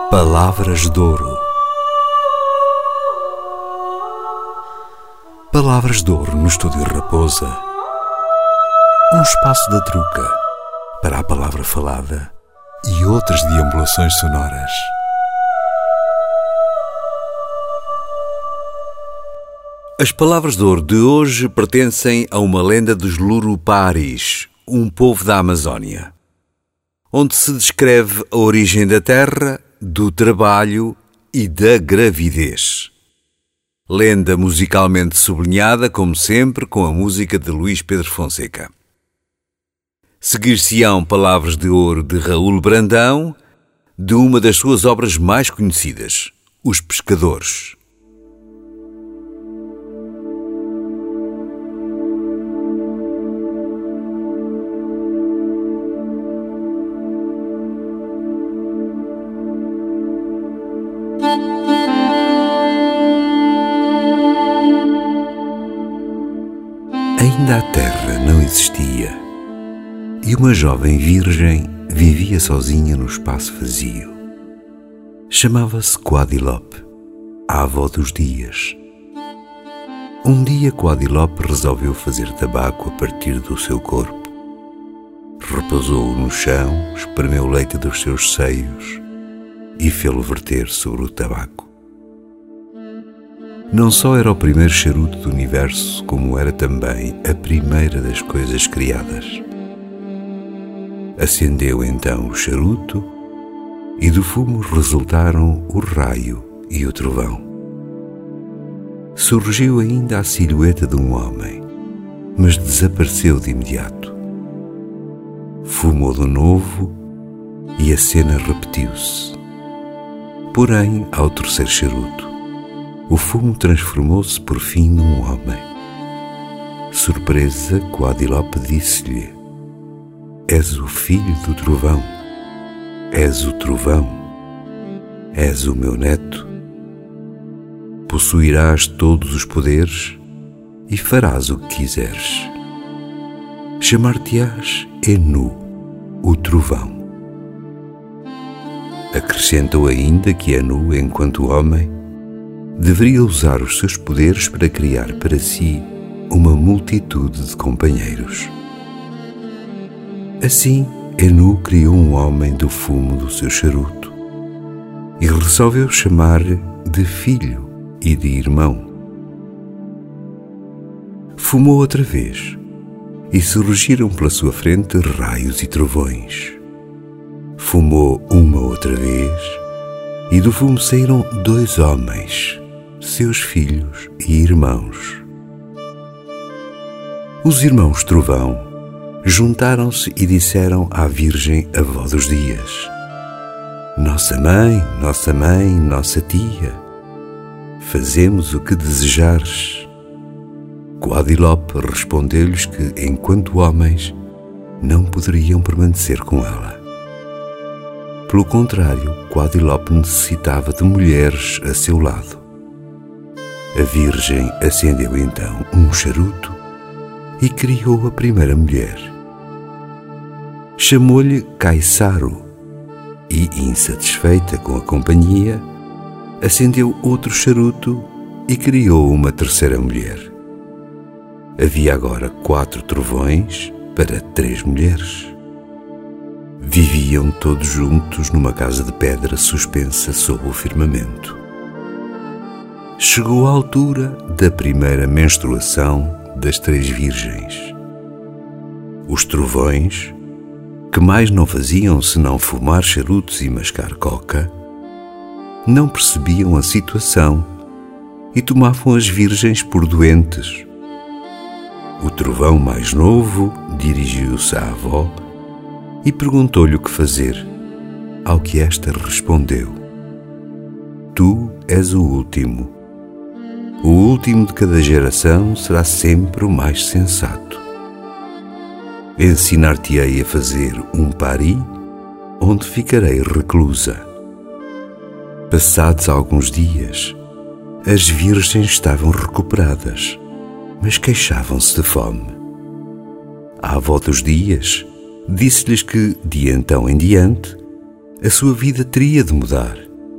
Palavras de Ouro. Palavras de Ouro no Estúdio Raposa. Um espaço da truca para a palavra falada e outras deambulações sonoras. As Palavras de Ouro de hoje pertencem a uma lenda dos Luruparis, um povo da Amazónia, onde se descreve a origem da terra, do trabalho e da gravidez. Lenda musicalmente sublinhada, como sempre, com a música de Luís Pedro Fonseca. Seguir-se-ão Palavras de Ouro de Raul Brandão, de uma das suas obras mais conhecidas, Os Pescadores. Ainda a terra não existia e uma jovem virgem vivia sozinha no espaço vazio. Chamava-se Coadilope, a avó dos dias. Um dia Coadilope resolveu fazer tabaco a partir do seu corpo. Repousou-o no chão, espremeu o leite dos seus seios e fê-lo verter sobre o tabaco. Não só era o primeiro charuto do universo, como era também a primeira das coisas criadas. Acendeu então o charuto e do fumo resultaram o raio e o trovão. Surgiu ainda a silhueta de um homem, mas desapareceu de imediato. Fumou de novo e a cena repetiu-se. Porém, ao terceiro charuto, o fumo transformou-se por fim num homem. Surpresa, Coadilope disse-lhe: És o filho do trovão, és o trovão, és o meu neto. Possuirás todos os poderes e farás o que quiseres. Chamar-te-ás Enu, o trovão. Acrescentou ainda que Enu, enquanto homem, deveria usar os seus poderes para criar para si uma multitude de companheiros. Assim, Enu criou um homem do fumo do seu charuto e resolveu chamar-lhe de filho e de irmão. Fumou outra vez e surgiram pela sua frente raios e trovões. Fumou uma outra vez e do fumo saíram dois homens, seus filhos e irmãos. Os irmãos Trovão juntaram-se e disseram à Virgem avó dos dias: Nossa mãe, nossa tia, fazemos o que desejares. Coadilope respondeu-lhes que, enquanto homens, não poderiam permanecer com ela. Pelo contrário, Coadilope necessitava de mulheres a seu lado. A Virgem acendeu então um charuto e criou a primeira mulher. Chamou-lhe Caissaro e, insatisfeita com a companhia, acendeu outro charuto e criou uma terceira mulher. Havia agora 4 trovões para 3 mulheres. Viviam todos juntos numa casa de pedra suspensa sob o firmamento. Chegou a altura da primeira menstruação das 3 virgens. Os trovões, que mais não faziam senão fumar charutos e mascar coca, não percebiam a situação e tomavam as virgens por doentes. O trovão mais novo dirigiu-se à avó e perguntou-lhe o que fazer, ao que esta respondeu: Tu és o último. O último de cada geração será sempre o mais sensato. Ensinar-te-ei a fazer um pari, onde ficarei reclusa. Passados alguns dias, as virgens estavam recuperadas, mas queixavam-se de fome. A avó dos dias disse-lhes que, de então em diante, a sua vida teria de mudar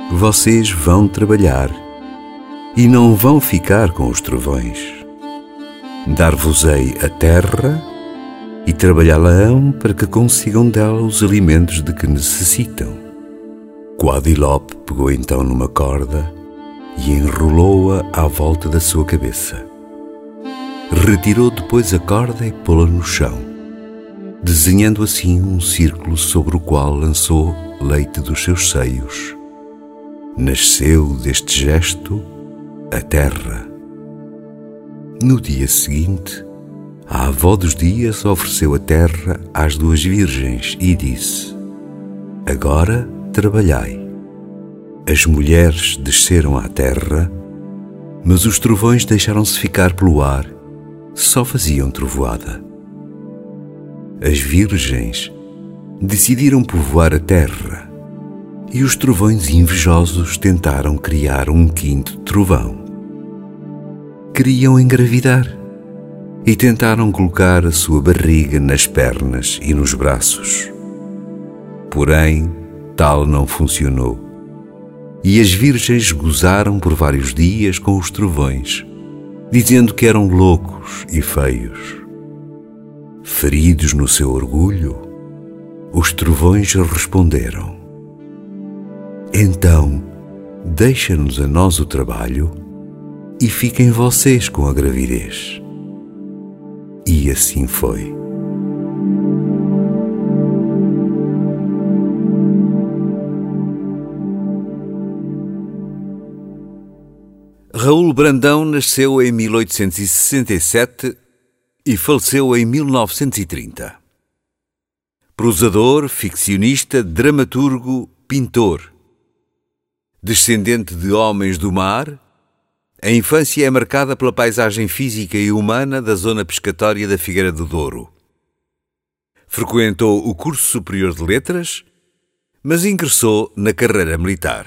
vocês vão trabalhar e não vão ficar com os trovões. Dar-vos-ei a terra e trabalhá-la-ão para que consigam dela os alimentos de que necessitam. Quadilop pegou então numa corda e enrolou-a à volta da sua cabeça. Retirou depois a corda e pô-la no chão, desenhando assim um círculo sobre o qual lançou leite dos seus seios. Nasceu deste gesto a terra. No dia seguinte, a avó dos dias ofereceu a terra às duas virgens e disse: agora trabalhai. As mulheres desceram à terra, mas os trovões deixaram-se ficar pelo ar, só faziam trovoada. As virgens decidiram povoar a terra e os trovões invejosos tentaram criar um quinto trovão. Queriam engravidar e tentaram colocar a sua barriga nas pernas e nos braços. Porém, tal não funcionou e as virgens gozaram por vários dias com os trovões, dizendo que eram loucos e feios. Feridos no seu orgulho, os trovões responderam: então, deixa-nos a nós o trabalho e fiquem vocês com a gravidez. E assim foi. Raul Brandão nasceu em 1867 e faleceu em 1930. Prosador, ficcionista, dramaturgo, pintor. Descendente de homens do mar, a infância é marcada pela paisagem física e humana da zona pescatória da Figueira do Douro. Frequentou o curso superior de letras, mas ingressou na carreira militar.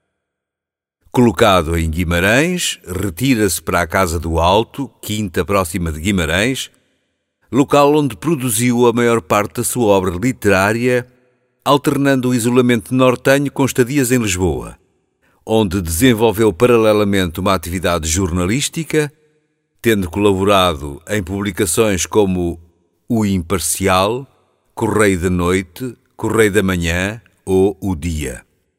Colocado em Guimarães, retira-se para a Casa do Alto, quinta próxima de Guimarães, local onde produziu a maior parte da sua obra literária, alternando o isolamento nortenho com estadias em Lisboa, onde desenvolveu paralelamente uma atividade jornalística, tendo colaborado em publicações como O Imparcial, Correio da Noite, Correio da Manhã ou O Dia.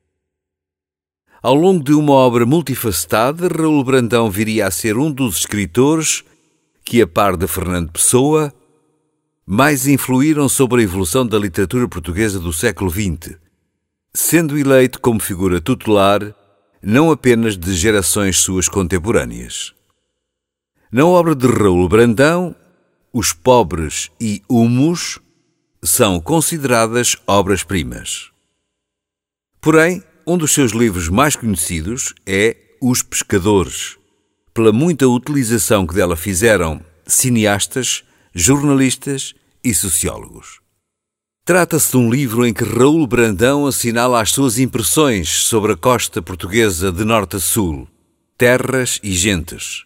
Ao longo de uma obra multifacetada, Raul Brandão viria a ser um dos escritores que, a par de Fernando Pessoa, mais influíram sobre a evolução da literatura portuguesa do século XX, sendo eleito como figura tutelar não apenas de gerações suas contemporâneas. Na obra de Raul Brandão, Os Pobres e Humus são consideradas obras-primas. Porém, um dos seus livros mais conhecidos é Os Pescadores, pela muita utilização que dela fizeram cineastas, jornalistas e sociólogos. Trata-se de um livro em que Raul Brandão assinala as suas impressões sobre a costa portuguesa de norte a sul, terras e gentes.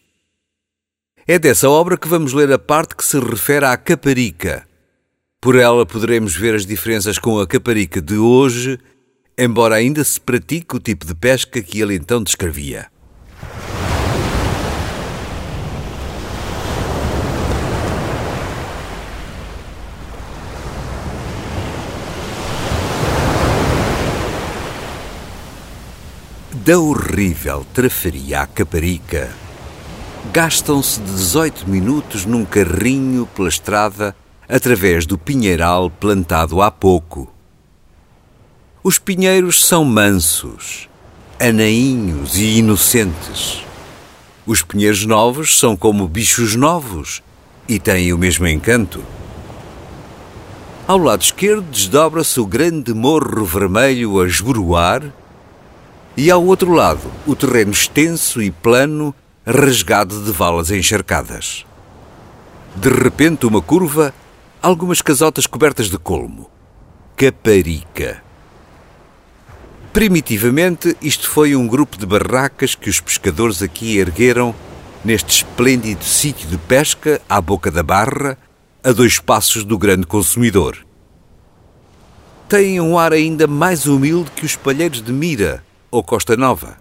É dessa obra que vamos ler a parte que se refere à Caparica. Por ela poderemos ver as diferenças com a Caparica de hoje, embora ainda se pratique o tipo de pesca que ele então descrevia. Da horrível trafaria à Caparica, gastam-se 18 minutos num carrinho pela estrada através do pinheiral plantado há pouco. Os pinheiros são mansos, anainhos e inocentes. Os pinheiros novos são como bichos novos e têm o mesmo encanto. Ao lado esquerdo desdobra-se o grande morro vermelho a esboroar e ao outro lado o terreno extenso e plano rasgado de valas encharcadas. De repente uma curva, algumas casotas cobertas de colmo. Caparica. Primitivamente, isto foi um grupo de barracas que os pescadores aqui ergueram neste esplêndido sítio de pesca à boca da barra, a 2 passos do grande consumidor. Têm um ar ainda mais humilde que os palheiros de Mira, ou Costa Nova.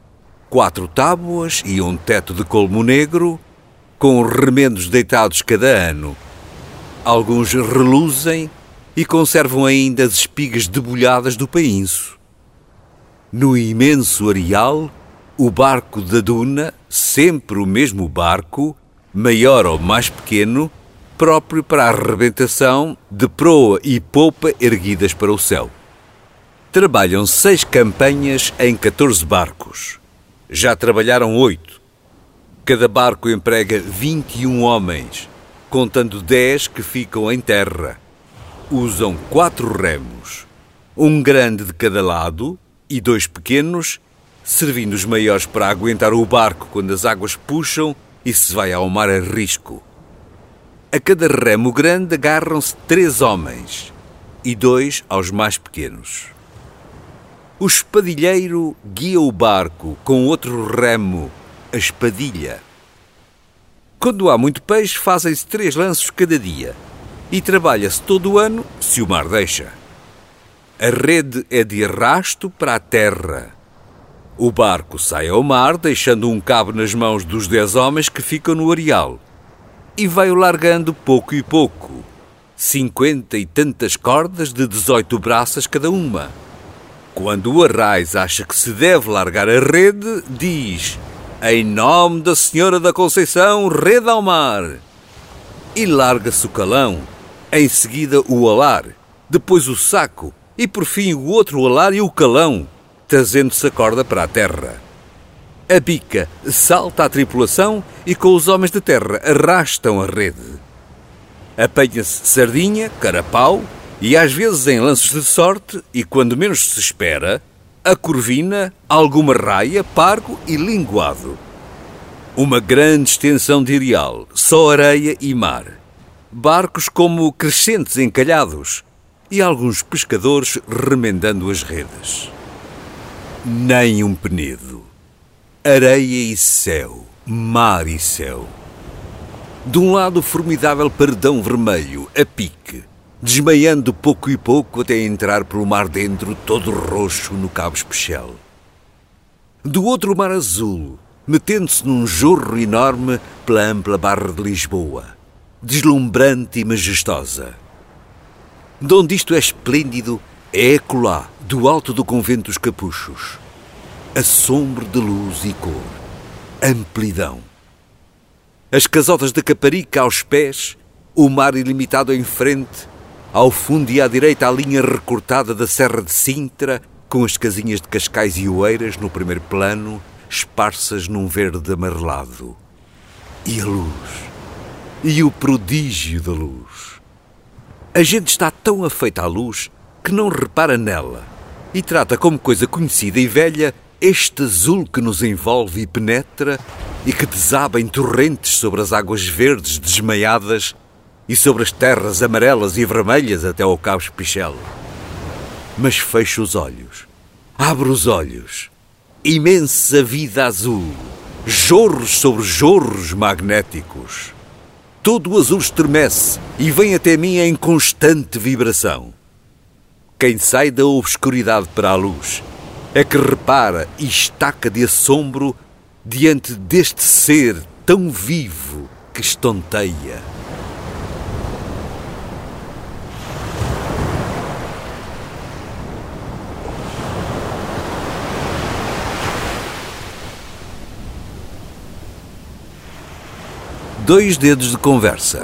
4 tábuas e um teto de colmo negro, com remendos deitados cada ano. Alguns reluzem e conservam ainda as espigas debulhadas do painço. No imenso areal, o barco da duna, sempre o mesmo barco, maior ou mais pequeno, próprio para a arrebentação, de proa e popa erguidas para o céu. Trabalham 6 campanhas em 14 barcos. Já trabalharam 8. Cada barco emprega 21 homens, contando 10 que ficam em terra. Usam 4 remos, um grande de cada lado e 2 pequenos, servindo os maiores para aguentar o barco quando as águas puxam e se vai ao mar a risco. A cada remo grande agarram-se 3 homens e 2 aos mais pequenos. O espadilheiro guia o barco com outro remo, a espadilha. Quando há muito peixe, fazem-se 3 lanços cada dia e trabalha-se todo o ano, se o mar deixa. A rede é de arrasto para a terra. O barco sai ao mar, deixando um cabo nas mãos dos 10 homens que ficam no areal, e vai-o largando pouco e pouco, 50 e tantas cordas de 18 braças cada uma. Quando o arraiz acha que se deve largar a rede, diz: "Em nome da Senhora da Conceição, rede ao mar!" E larga-se o calão, em seguida o alar, depois o saco e por fim o outro alar e o calão, trazendo-se a corda para a terra. A bica salta a tripulação e com os homens de terra arrastam a rede. Apanha-se sardinha, carapau e às vezes em lances de sorte e quando menos se espera, a corvina, alguma raia, pargo e linguado. Uma grande extensão de areal, só areia e mar. Barcos como crescentes encalhados e alguns pescadores remendando as redes. Nem um penedo. Areia e céu, mar e céu. De um lado o formidável paredão vermelho, a pique, desmaiando pouco e pouco até entrar pelo mar dentro todo roxo no Cabo Especial. Do outro o mar azul, metendo-se num jorro enorme pela ampla Barra de Lisboa, deslumbrante e majestosa. De onde isto é esplêndido, é acolá, do alto do Convento dos Capuchos. Assombro de luz e cor, amplidão. As casotas da Caparica aos pés, o mar ilimitado em frente, ao fundo e à direita a linha recortada da Serra de Sintra, com as casinhas de Cascais e Oeiras no primeiro plano, esparsas num verde amarelado. E a luz, e o prodígio da luz. A gente está tão afeita à luz que não repara nela e trata como coisa conhecida e velha este azul que nos envolve e penetra e que desaba em torrentes sobre as águas verdes desmaiadas e sobre as terras amarelas e vermelhas até ao Cabo Espichel. Mas fecho os olhos, abro os olhos, imensa vida azul, jorros sobre jorros magnéticos. Todo o azul estremece e vem até mim em constante vibração. Quem sai da obscuridade para a luz é que repara e estaca de assombro diante deste ser tão vivo que estonteia. Dois dedos de conversa.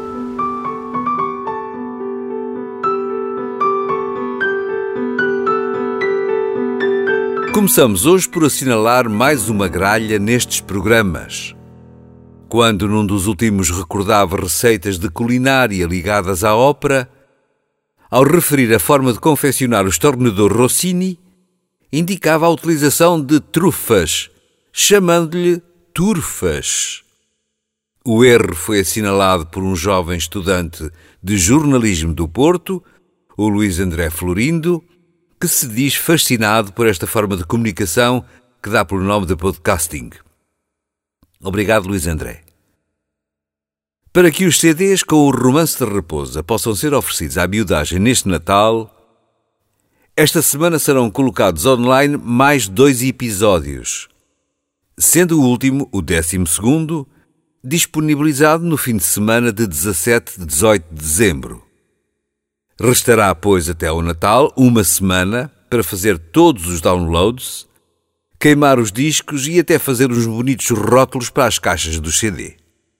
Começamos hoje por assinalar mais uma gralha nestes programas. Quando num dos últimos recordava receitas de culinária ligadas à ópera, ao referir a forma de confeccionar o estornador Rossini, indicava a utilização de trufas, chamando-lhe turfas. O erro foi assinalado por um jovem estudante de jornalismo do Porto, o Luís André Florindo, que se diz fascinado por esta forma de comunicação que dá pelo nome de podcasting. Obrigado, Luís André. Para que os CDs com o Romance da Raposa possam ser oferecidos à miudagem neste Natal, Esta semana serão colocados online mais 2 episódios, sendo o último, o 12º, disponibilizado no fim de semana de 17 e 18 de dezembro. Restará, pois, até ao Natal, uma semana para fazer todos os downloads, queimar os discos e até fazer uns bonitos rótulos para as caixas do CD.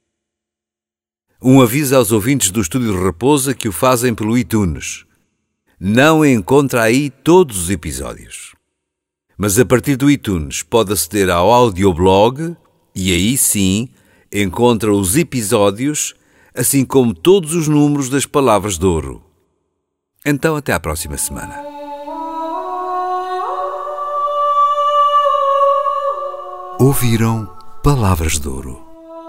Um aviso aos ouvintes do Estúdio Raposa que o fazem pelo iTunes. Não encontra aí todos os episódios. Mas a partir do iTunes pode aceder ao audioblog e aí sim encontra os episódios, assim como todos os números das Palavras de Ouro. Então até à próxima semana. Ouviram Palavras de Ouro.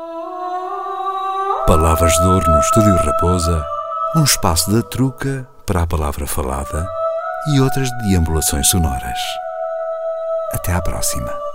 Palavras de Ouro no Estúdio Raposa, um espaço da truca para a palavra falada e outras deambulações sonoras. Até à próxima.